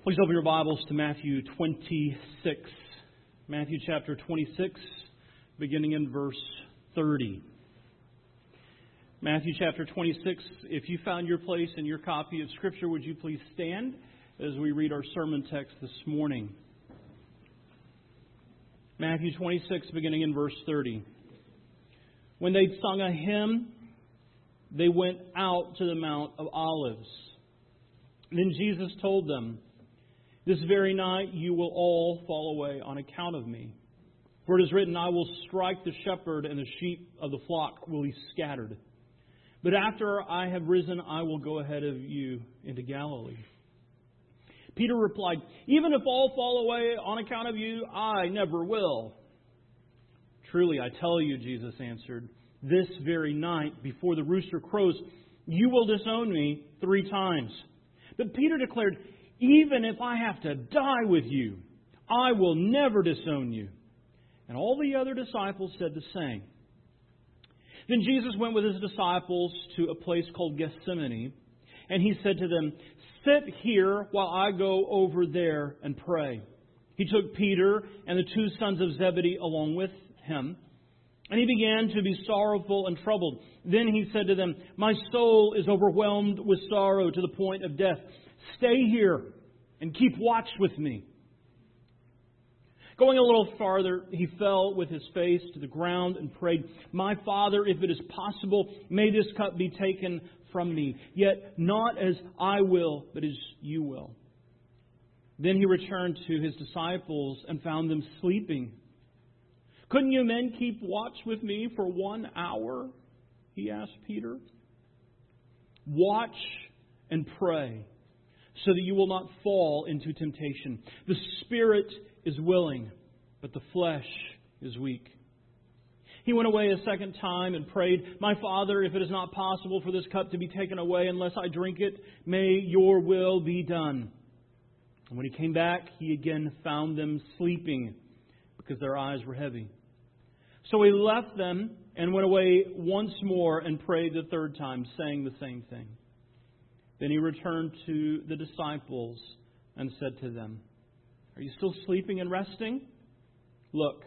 Please open your Bibles to Matthew 26. Matthew chapter 26, beginning in verse 30. Matthew chapter 26, if you found your place in your copy of Scripture, would you please stand as we read our sermon text this morning? Matthew 26, beginning in verse 30. When they'd sung a hymn, they went out to the Mount of Olives. Then Jesus told them, "This very night you will all fall away on account of me. For it is written, I will strike the shepherd, and the sheep of the flock will be scattered. But after I have risen, I will go ahead of you into Galilee." Peter replied, "Even if all fall away on account of you, I never will." "Truly, I tell you," Jesus answered, "this very night, before the rooster crows, you will disown me 3 times. But Peter declared, "Even if I have to die with you, I will never disown you." And all the other disciples said the same. Then Jesus went with His disciples to a place called Gethsemane, and He said to them, "Sit here while I go over there and pray." He took Peter and the 2 sons of Zebedee along with Him, and He began to be sorrowful and troubled. Then He said to them, "My soul is overwhelmed with sorrow to the point of death. Stay here and keep watch with me." Going a little farther, He fell with His face to the ground and prayed, "My Father, if it is possible, may this cup be taken from me. Yet not as I will, but as you will." Then He returned to His disciples and found them sleeping. "Couldn't you men keep watch with me for 1 hour?" He asked Peter. "Watch and pray, so that you will not fall into temptation. The spirit is willing, but the flesh is weak." He went away a second time and prayed, "My Father, if it is not possible for this cup to be taken away unless I drink it, may your will be done." And when He came back, He again found them sleeping because their eyes were heavy. So He left them and went away once more and prayed the 3rd time, saying the same thing. Then He returned to the disciples and said to them, "Are you still sleeping and resting? Look,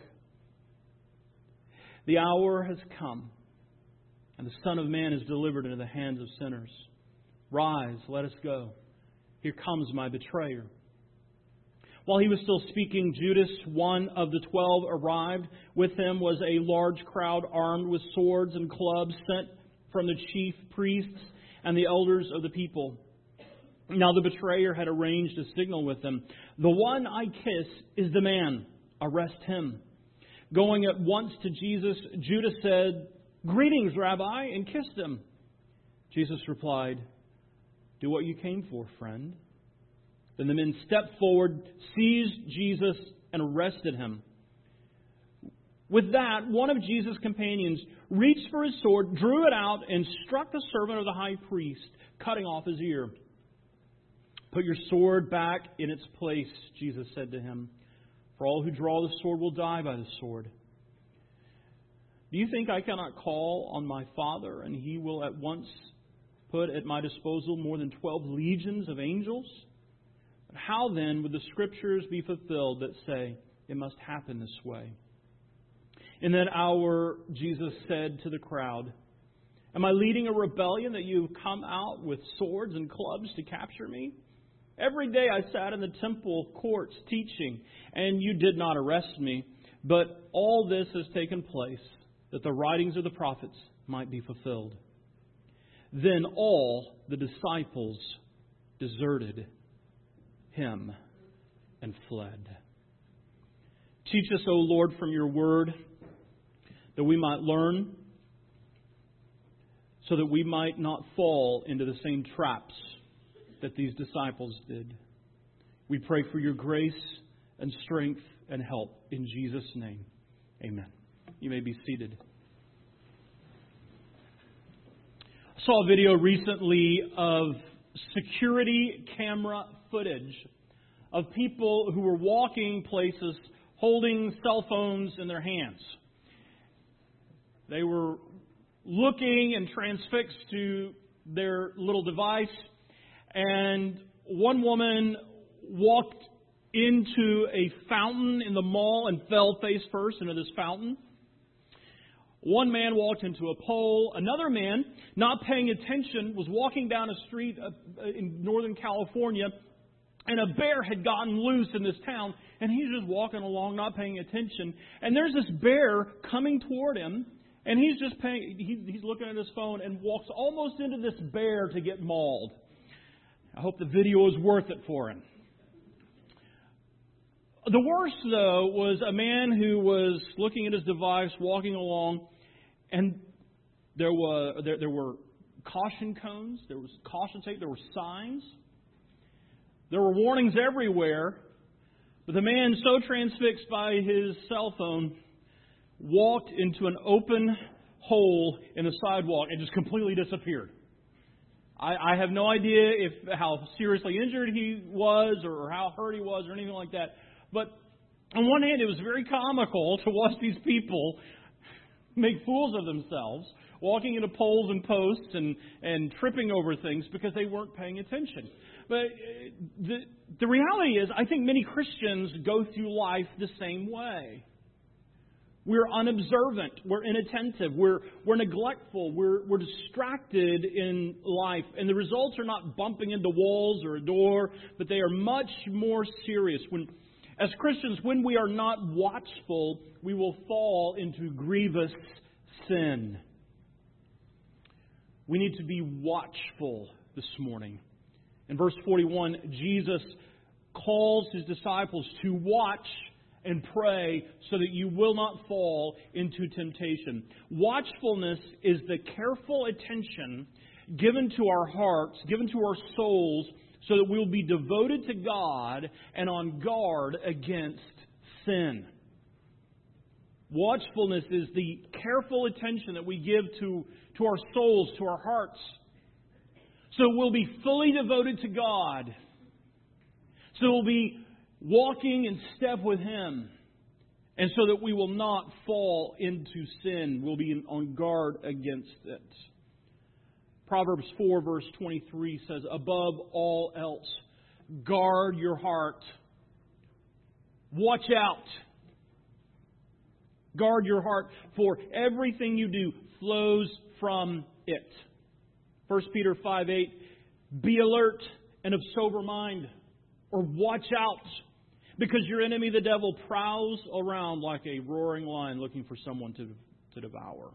the hour has come, and the Son of Man is delivered into the hands of sinners. Rise, let us go. Here comes my betrayer." While He was still speaking, Judas, one of the 12, arrived. With him was a large crowd armed with swords and clubs sent from the chief priests and the elders of the people. Now the betrayer had arranged a signal with them. "The one I kiss is the man. Arrest him." Going at once to Jesus, Judas said, "Greetings, Rabbi," and kissed Him. Jesus replied, "Do what you came for, friend." Then the men stepped forward, seized Jesus, and arrested Him. With that, one of Jesus' companions reached for his sword, drew it out, and struck the servant of the high priest, cutting off his ear. "Put your sword back in its place," Jesus said to him. "For all who draw the sword will die by the sword. Do you think I cannot call on my Father, and He will at once put at my disposal more than 12 legions of angels? But how then would the Scriptures be fulfilled that say it must happen this way?" In that hour, Jesus said to the crowd, "Am I leading a rebellion that you have come out with swords and clubs to capture me? Every day I sat in the temple courts teaching, and you did not arrest me. But all this has taken place that the writings of the prophets might be fulfilled." Then all the disciples deserted Him and fled. Teach us, O Lord, from your word, that we might learn, so that we might not fall into the same traps that these disciples did. We pray for your grace and strength and help in Jesus' name. Amen. You may be seated. I saw a video recently of security camera footage of people who were walking places holding cell phones in their hands. They were looking and transfixed to their little device, and one woman walked into a fountain in the mall and fell face first into this fountain. One man walked into a pole. Another man, not paying attention, was walking down a street in Northern California, and a bear had gotten loose in this town, and he's just walking along, not paying attention. And there's this bear coming toward him, and he's looking at his phone and walks almost into this bear to get mauled. I hope the video is worth it for him. The worst, though, was a man who was looking at his device, walking along, and there were caution cones, there was caution tape, there were signs, there were warnings everywhere. But the man, so transfixed by his cell phone, walked into an open hole in the sidewalk and just completely disappeared. I have no idea how seriously injured he was or how hurt he was or anything like that. But on one hand, it was very comical to watch these people make fools of themselves, walking into poles and posts and tripping over things because they weren't paying attention. But the reality is, I think many Christians go through life the same way. We're unobservant. We're inattentive. We're neglectful. We're distracted in life. And the results are not bumping into walls or a door, but they are much more serious. As Christians, when we are not watchful, we will fall into grievous sin. We need to be watchful this morning. In verse 41, Jesus calls His disciples to watch and pray so that you will not fall into temptation. Watchfulness is the careful attention given to our hearts, given to our souls, so that we will be devoted to God and on guard against sin. Watchfulness is the careful attention that we give to our souls, to our hearts, so we'll be fully devoted to God. So we'll be walking in step with Him, and so that we will not fall into sin. We'll be on guard against it. Proverbs 4 verse 23 says, above all else, guard your heart. Watch out. Guard your heart, for everything you do flows from it. 1 Peter 5:8, be alert and of sober mind, or watch out, because your enemy, the devil, prowls around like a roaring lion looking for someone to devour.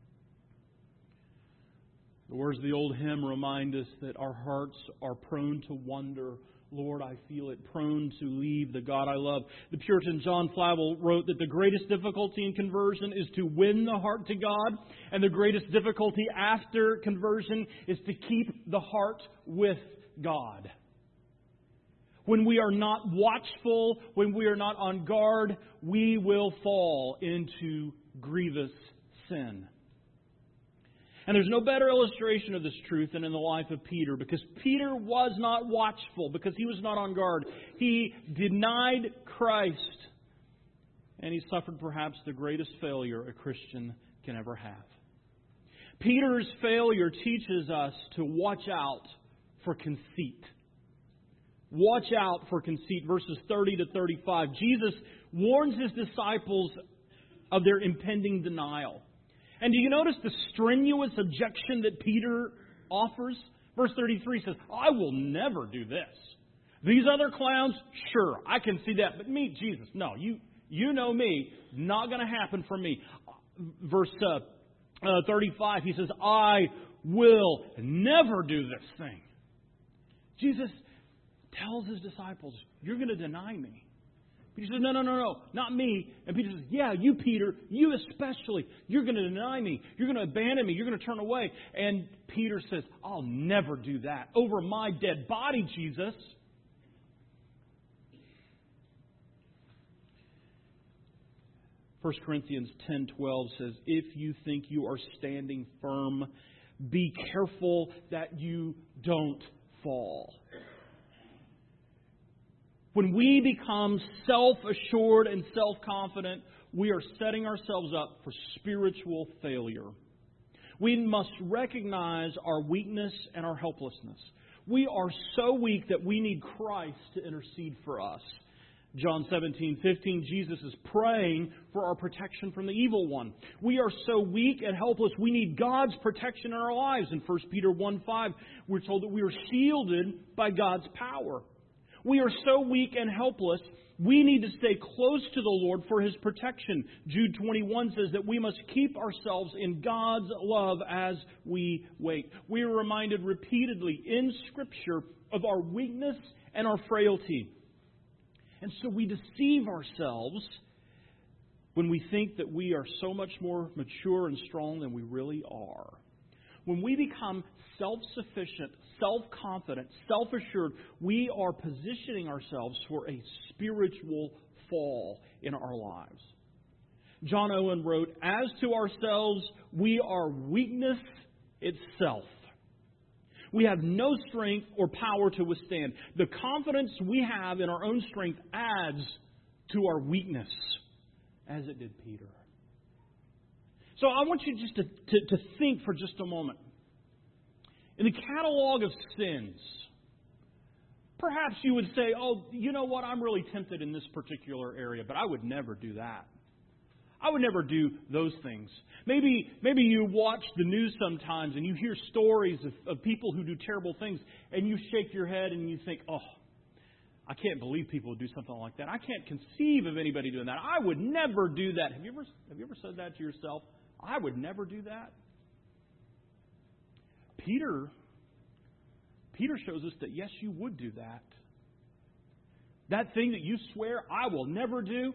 The words of the old hymn remind us that our hearts are prone to wander. Lord, I feel it, prone to leave the God I love. The Puritan John Flavel wrote that the greatest difficulty in conversion is to win the heart to God, and the greatest difficulty after conversion is to keep the heart with God. When we are not watchful, when we are not on guard, we will fall into grievous sin. And there's no better illustration of this truth than in the life of Peter, because Peter was not watchful, because he was not on guard. He denied Christ, and he suffered perhaps the greatest failure a Christian can ever have. Peter's failure teaches us to watch out for conceit. Watch out for conceit. Verses 30 to 35. Jesus warns His disciples of their impending denial. And do you notice the strenuous objection that Peter offers? Verse 33 says, I will never do this. These other clowns, sure, I can see that. But me, Jesus, no, you know me, not going to happen for me. Verse 35, he says, I will never do this thing. Jesus tells His disciples, you're going to deny me. Peter says, no, not me. And Peter says, yeah, you, Peter, you especially. You're going to deny me. You're going to abandon me. You're going to turn away. And Peter says, I'll never do that. Over my dead body, Jesus. 1 Corinthians 10:12 says, if you think you are standing firm, be careful that you don't fall. When we become self-assured and self-confident, we are setting ourselves up for spiritual failure. We must recognize our weakness and our helplessness. We are so weak that we need Christ to intercede for us. John 17:15, Jesus is praying for our protection from the evil one. We are so weak and helpless, we need God's protection in our lives. In 1 Peter 1:5, we're told that we are shielded by God's power. We are so weak and helpless, we need to stay close to the Lord for His protection. Jude 21 says that we must keep ourselves in God's love as we wait. We are reminded repeatedly in Scripture of our weakness and our frailty. And so we deceive ourselves when we think that we are so much more mature and strong than we really are. When we become self-sufficient, self-confident, self-assured, we are positioning ourselves for a spiritual fall in our lives. John Owen wrote, "As to ourselves, we are weakness itself. We have no strength or power to withstand. The confidence we have in our own strength adds to our weakness," as it did Peter. So I want you just to think for just a moment. In the catalog of sins, perhaps you would say, "Oh, you know what? I'm really tempted in this particular area, but I would never do that. I would never do those things." Maybe you watch the news sometimes and you hear stories of people who do terrible things, and you shake your head and you think, "Oh, I can't believe people would do something like that. I can't conceive of anybody doing that. I would never do that." Have you ever said that to yourself? I would never do that. Peter shows us that yes, you would do that. That thing that you swear I will never do,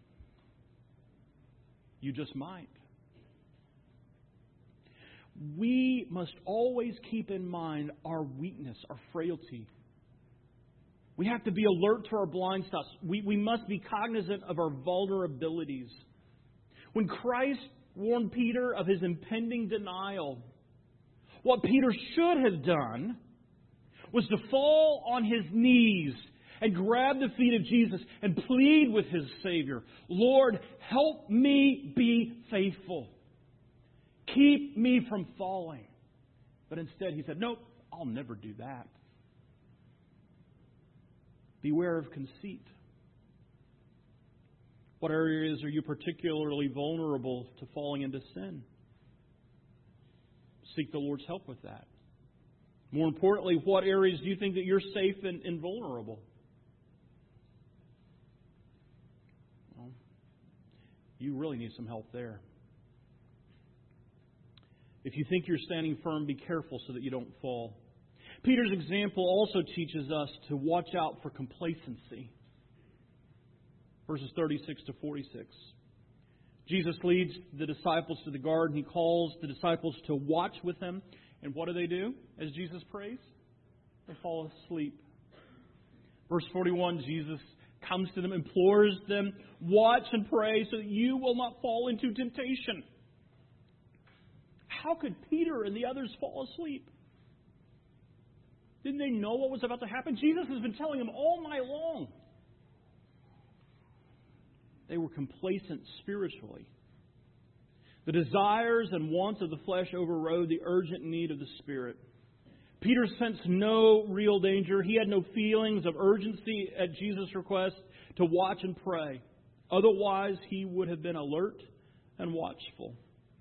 you just might. We must always keep in mind our weakness, our frailty. We have to be alert to our blind spots. We must be cognizant of our vulnerabilities. When Christ warned Peter of his impending denial, what Peter should have done was to fall on his knees and grab the feet of Jesus and plead with his Savior, "Lord, help me be faithful. Keep me from falling." But instead he said, "Nope, I'll never do that." Beware of conceit. What areas are you particularly vulnerable to falling into sin? Seek the Lord's help with that. More importantly, what areas do you think that you're safe and vulnerable? Well, you really need some help there. If you think you're standing firm, be careful so that you don't fall. Peter's example also teaches us to watch out for complacency. Verses 36 to 46. Jesus leads the disciples to the garden. He calls the disciples to watch with him. And what do as Jesus prays? They fall asleep. Verse 41, Jesus comes to them, implores them, "Watch and pray so that you will not fall into temptation." How could Peter and the others fall asleep? Didn't they know what was about to happen? Jesus has been telling them all night long. They were complacent spiritually. The desires and wants of the flesh overrode the urgent need of the Spirit. Peter sensed no real danger. He had no feelings of urgency at Jesus' request to watch and pray. Otherwise, he would have been alert and watchful.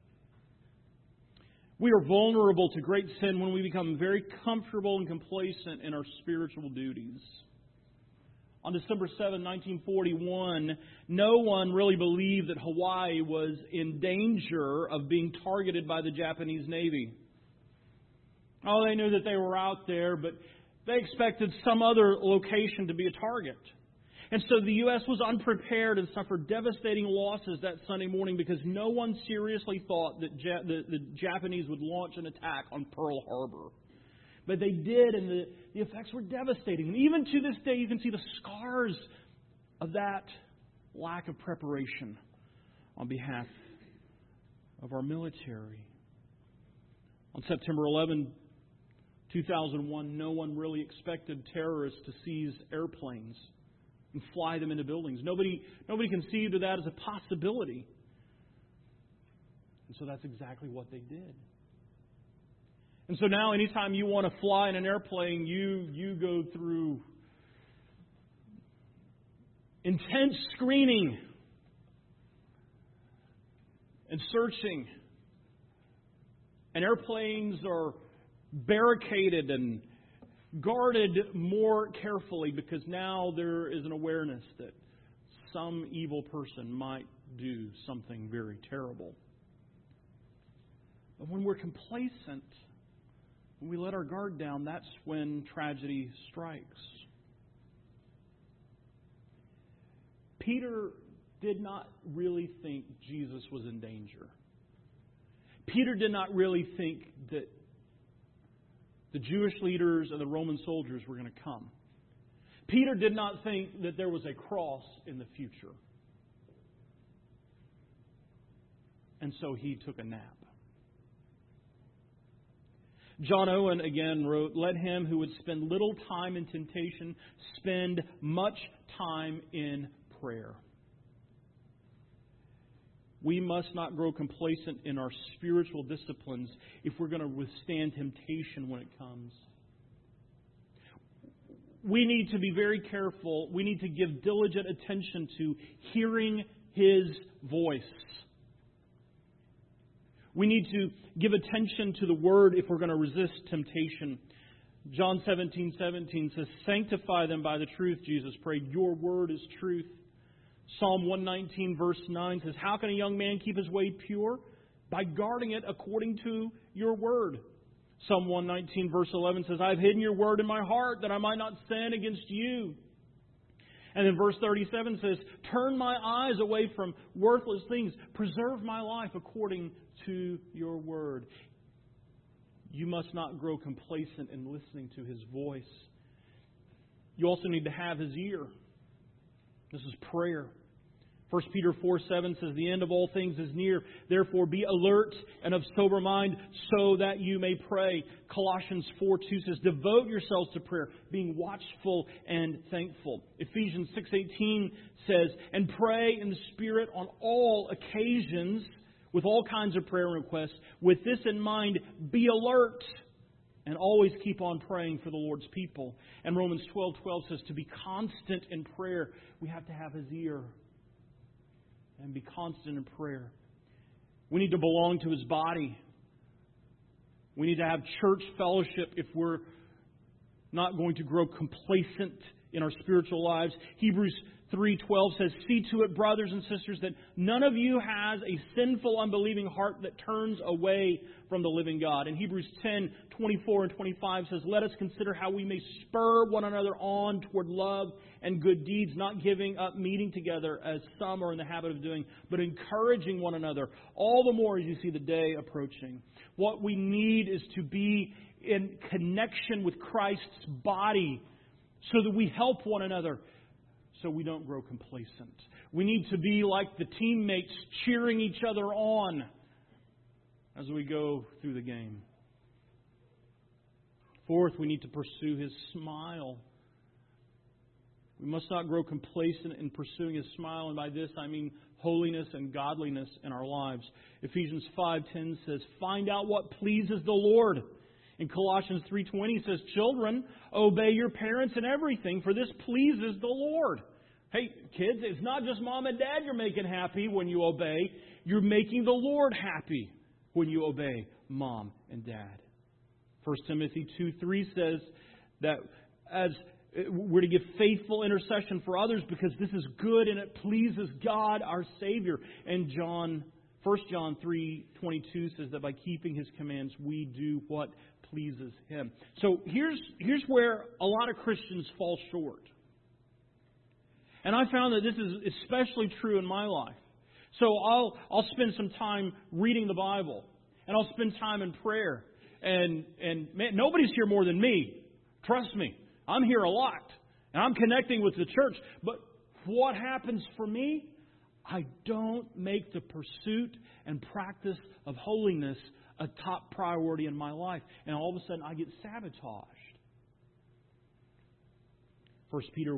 We are vulnerable to great sin when we become very comfortable and complacent in our spiritual duties. On December 7, 1941, no one really believed that Hawaii was in danger of being targeted by the Japanese Navy. Oh, they knew that they were out there, but they expected some other location to be a target. And so the U.S. was unprepared and suffered devastating losses that Sunday morning because no one seriously thought that the Japanese would launch an attack on Pearl Harbor. But they did, and the effects were devastating. And even to this day, you can see the scars of that lack of preparation on behalf of our military. On September 11, 2001, no one really expected terrorists to seize airplanes and fly them into buildings. Nobody conceived of that as a possibility. And so that's exactly what they did. And so now anytime you want to fly in an airplane, you go through intense screening and searching. And airplanes are barricaded and guarded more carefully because now there is an awareness that some evil person might do something very terrible. But when we're complacent, when we let our guard down, that's when tragedy strikes. Peter did not really think Jesus was in danger. Peter did not really think that the Jewish leaders and the Roman soldiers were going to come. Peter did not think that there was a cross in the future. And so he took a nap. John Owen again wrote, "Let him who would spend little time in temptation spend much time in prayer." We must not grow complacent in our spiritual disciplines if we're going to withstand temptation when it comes. We need to be very careful. We need to give diligent attention to hearing His voice. We need to give attention to the Word if we're going to resist temptation. John 17:17 says, "Sanctify them by the truth," Jesus prayed. "Your Word is truth." Psalm 119 verse 9 says, "How can a young man keep his way pure? By guarding it according to your Word." Psalm 119 verse 11 says, "I have hidden your Word in my heart that I might not sin against you." And then verse 37 says, "Turn my eyes away from worthless things. Preserve my life according to your Word." You must not grow complacent in listening to His voice. You also need to have His ear. This is prayer. 1 Peter 4:7 says, "The end of all things is near. Therefore be alert and of sober mind so that you may pray." Colossians 4:2 says, "Devote yourselves to prayer, being watchful and thankful." Ephesians 6:18 says, "And pray in the Spirit on all occasions with all kinds of prayer requests. With this in mind, be alert and always keep on praying for the Lord's people." And Romans 12:12 says to be constant in prayer. We have to have His ear and be constant in prayer. We need to belong to His body. We need to have church fellowship if we're not going to grow complacent in our spiritual lives. Hebrews 3:12 says, "See to it, brothers and sisters, that none of you has a sinful, unbelieving heart that turns away from the living God." And Hebrews 10:24 and 25 says, "Let us consider how we may spur one another on toward love and good deeds, not giving up meeting together as some are in the habit of doing, but encouraging one another, all the more as you see the day approaching." What we need is to be in connection with Christ's body so that we help one another, so we don't grow complacent. We need to be like the teammates cheering each other on as we go through the game. Fourth, we need to pursue His smile. We must not grow complacent in pursuing His smile, and by this I mean holiness and godliness in our lives. Ephesians 5:10 says, "Find out what pleases the Lord." In Colossians 3:20 says, "Children, obey your parents in everything, for this pleases the Lord." Hey, kids, it's not just mom and dad you're making happy when you obey. You're making the Lord happy when you obey mom and dad. 1 Timothy 2:3 says that as we're to give faithful intercession for others because this is good and it pleases God, our Savior. And 1 John 3:22 says that by keeping His commands, we do what pleases Him. So here's where a lot of Christians fall short. And I found that this is especially true in my life. So I'll spend some time reading the Bible, and I'll spend time in prayer. And man, nobody's here more than me. Trust me, I'm here a lot, and I'm connecting with the church. But what happens for me? I don't make the pursuit and practice of holiness a top priority in my life, and all of a sudden I get sabotaged. 1 Peter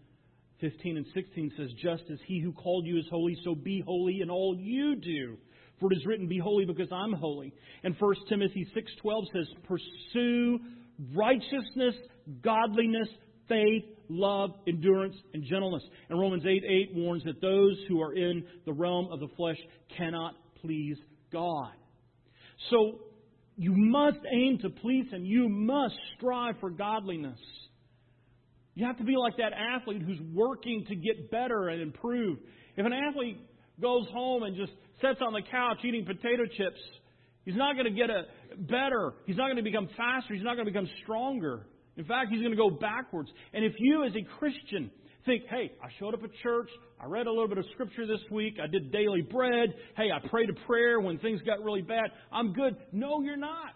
1:15 and 16 says, "Just as He who called you is holy, so be holy in all you do. For it is written, be holy because I'm holy. And 1 Timothy 6:12 says, pursue righteousness, godliness, faith, love, endurance, and gentleness. And Romans 8:8 warns that those who are in the realm of the flesh cannot please God. So you must aim to please Him. You must strive for godliness. You have to be like that athlete who's working to get better and improve. If an athlete goes home and just sits on the couch eating potato chips, he's not going to get better. He's not going to become faster. He's not going to become stronger. In fact, he's going to go backwards. And if you as a Christian think, hey, I showed up at church, I read a little bit of Scripture this week, I did daily bread, hey, I prayed a prayer when things got really bad, I'm good. No, you're not.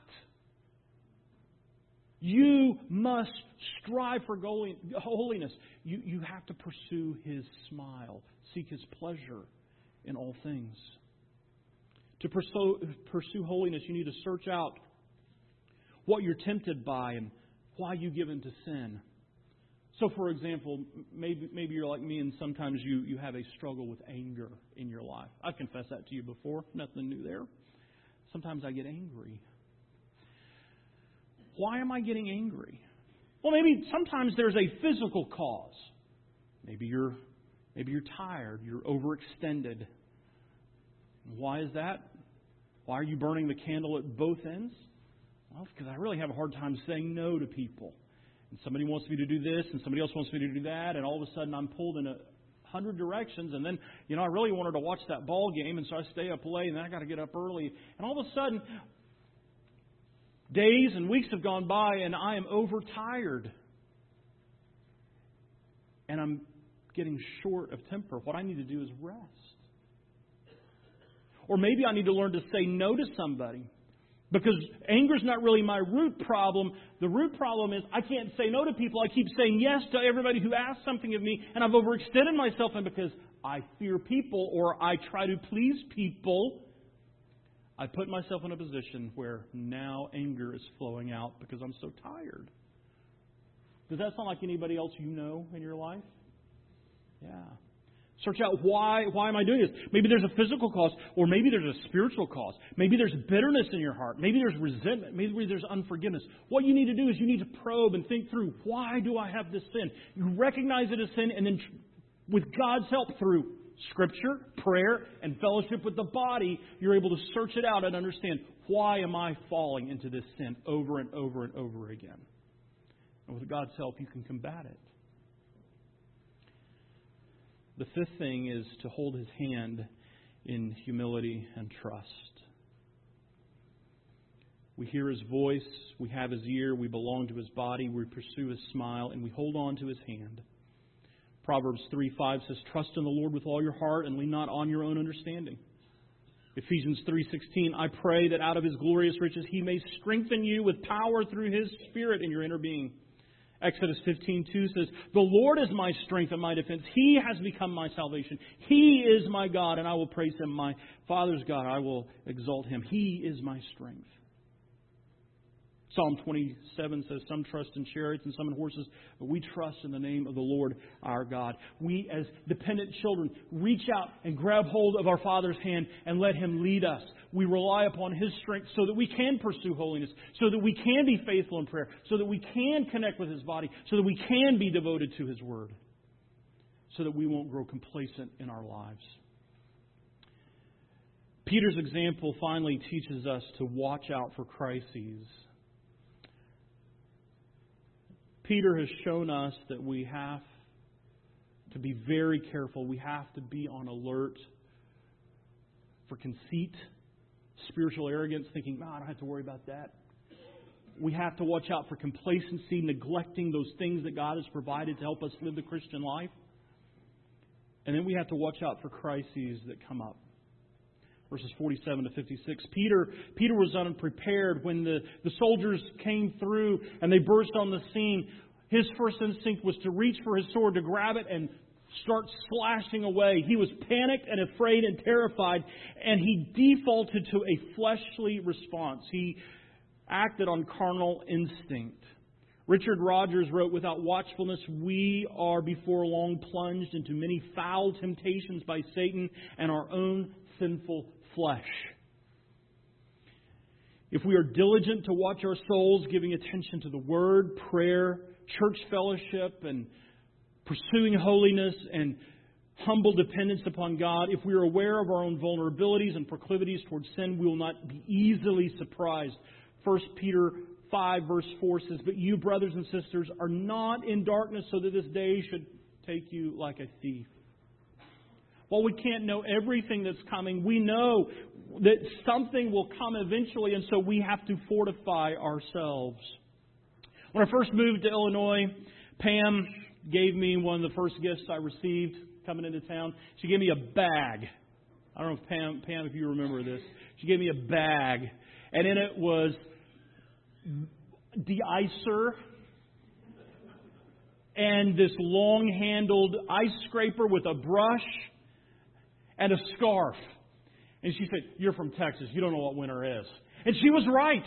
You must strive for holiness. You have to pursue His smile, seek His pleasure in all things. To pursue holiness, you need to search out what you're tempted by and why you give in to sin. So, for example, maybe you're like me and sometimes you have a struggle with anger in your life. I've confessed that to you before. Nothing new there. Sometimes I get angry. Why am I getting angry? Well, maybe sometimes there's a physical cause. Maybe you're tired. You're overextended. Why is that? Why are you burning the candle at both ends? Well, it's because I really have a hard time saying no to people. And somebody wants me to do this, and somebody else wants me to do that, and all of a sudden I'm pulled in 100 directions, and then, I really wanted to watch that ball game, and so I stay up late, and then I got to get up early. And all of a sudden, days and weeks have gone by, and I am overtired. And I'm getting short of temper. What I need to do is rest. Or maybe I need to learn to say no to somebody. Because anger is not really my root problem. The root problem is I can't say no to people. I keep saying yes to everybody who asks something of me. And I've overextended myself. And because I fear people or I try to please people, I put myself in a position where now anger is flowing out because I'm so tired. Does that sound like anybody else you know in your life? Yeah. Search out why am I doing this? Maybe there's a physical cause, or maybe there's a spiritual cause. Maybe there's bitterness in your heart. Maybe there's resentment. Maybe there's unforgiveness. What you need to do is you need to probe and think through, why do I have this sin? You recognize it as sin, and then with God's help through Scripture, prayer, and fellowship with the body, you're able to search it out and understand, why am I falling into this sin over and over and over again? And with God's help, you can combat it. The fifth thing is to hold His hand in humility and trust. We hear His voice, we have His ear, we belong to His body, we pursue His smile, and we hold on to His hand. Proverbs 3:5 says, trust in the Lord with all your heart and lean not on your own understanding. Ephesians 3:16, I pray that out of His glorious riches He may strengthen you with power through His Spirit in your inner being. Exodus 15:2 says, the Lord is my strength and my defense. He has become my salvation. He is my God, and I will praise Him. My Father's God, I will exalt Him. He is my strength. Psalm 27 says, some trust in chariots and some in horses, but we trust in the name of the Lord our God. We, as dependent children, reach out and grab hold of our Father's hand and let Him lead us. We rely upon His strength so that we can pursue holiness, so that we can be faithful in prayer, so that we can connect with His body, so that we can be devoted to His Word, so that we won't grow complacent in our lives. Peter's example finally teaches us to watch out for crises. Peter has shown us that we have to be very careful. We have to be on alert for conceit, spiritual arrogance, thinking, I don't have to worry about that. We have to watch out for complacency, neglecting those things that God has provided to help us live the Christian life. And then we have to watch out for crises that come up. Verses 47 to 56. Peter was unprepared when the soldiers came through and they burst on the scene. His first instinct was to reach for his sword, to grab it and start slashing away. He was panicked and afraid and terrified, and he defaulted to a fleshly response. He acted on carnal instinct. Richard Rogers wrote, without watchfulness, we are before long plunged into many foul temptations by Satan and our own sinful flesh. If we are diligent to watch our souls, giving attention to the Word, prayer, church fellowship, and pursuing holiness and humble dependence upon God, if we are aware of our own vulnerabilities and proclivities towards sin, we will not be easily surprised. 1 Peter 5 verse 4 says, "But you, brothers and sisters, are not in darkness so that this day should take you like a thief." While we can't know everything that's coming, we know that something will come eventually, and so we have to fortify ourselves. When I first moved to Illinois, Pam gave me one of the first gifts I received coming into town. She gave me a bag. I don't know if Pam, if you remember this. She gave me a bag, and in it was de-icer and this long-handled ice scraper with a brush and a scarf. And she said, "You're from Texas. You don't know what winter is." And she was right.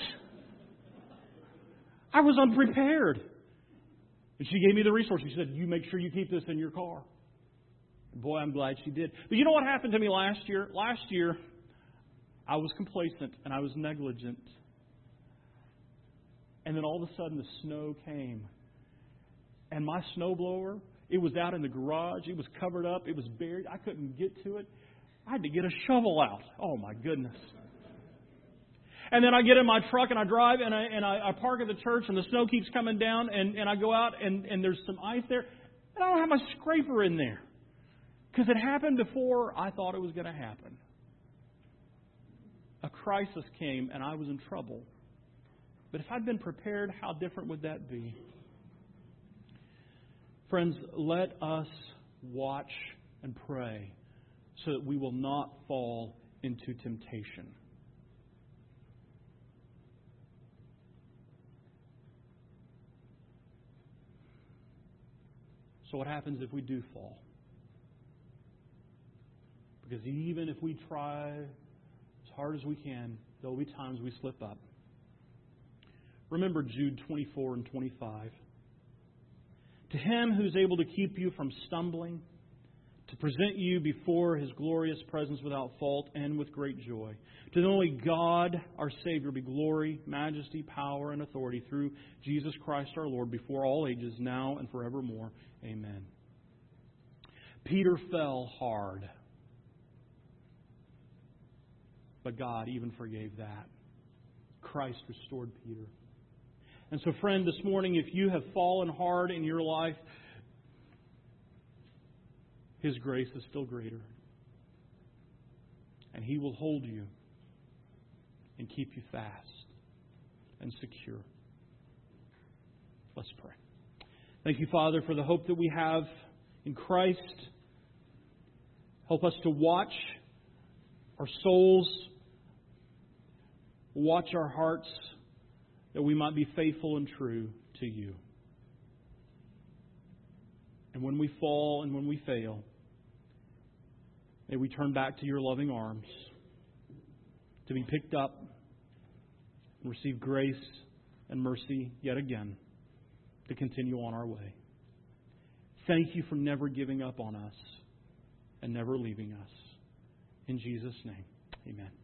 I was unprepared. And she gave me the resource. She said, "You make sure you keep this in your car." And boy, I'm glad she did. But you know what happened to me last year? Last year, I was complacent and I was negligent. And then all of a sudden the snow came. And my snowblower, it was out in the garage. It was covered up. It was buried. I couldn't get to it. I had to get a shovel out. Oh, my goodness. And then I get in my truck and I drive and I park at the church and the snow keeps coming down and I go out and there's some ice there. And I don't have my scraper in there. Because it happened before I thought it was going to happen. A crisis came and I was in trouble. But if I'd been prepared, how different would that be? Friends, let us watch and pray so that we will not fall into temptation. So what happens if we do fall? Because even if we try as hard as we can, there will be times we slip up. Remember Jude 24 and 25. To Him who is able to keep you from stumbling, to present you before His glorious presence without fault and with great joy. To the only God, our Savior, be glory, majesty, power, and authority through Jesus Christ our Lord, before all ages, now and forevermore. Amen. Peter fell hard. But God even forgave that. Christ restored Peter. And so, friend, this morning, if you have fallen hard in your life, His grace is still greater. And He will hold you and keep you fast and secure. Let's pray. Thank you, Father, for the hope that we have in Christ. Help us to watch our souls, watch our hearts, that we might be faithful and true to You. And when we fall and when we fail, may we turn back to Your loving arms to be picked up and receive grace and mercy yet again to continue on our way. Thank You for never giving up on us and never leaving us. In Jesus' name, amen.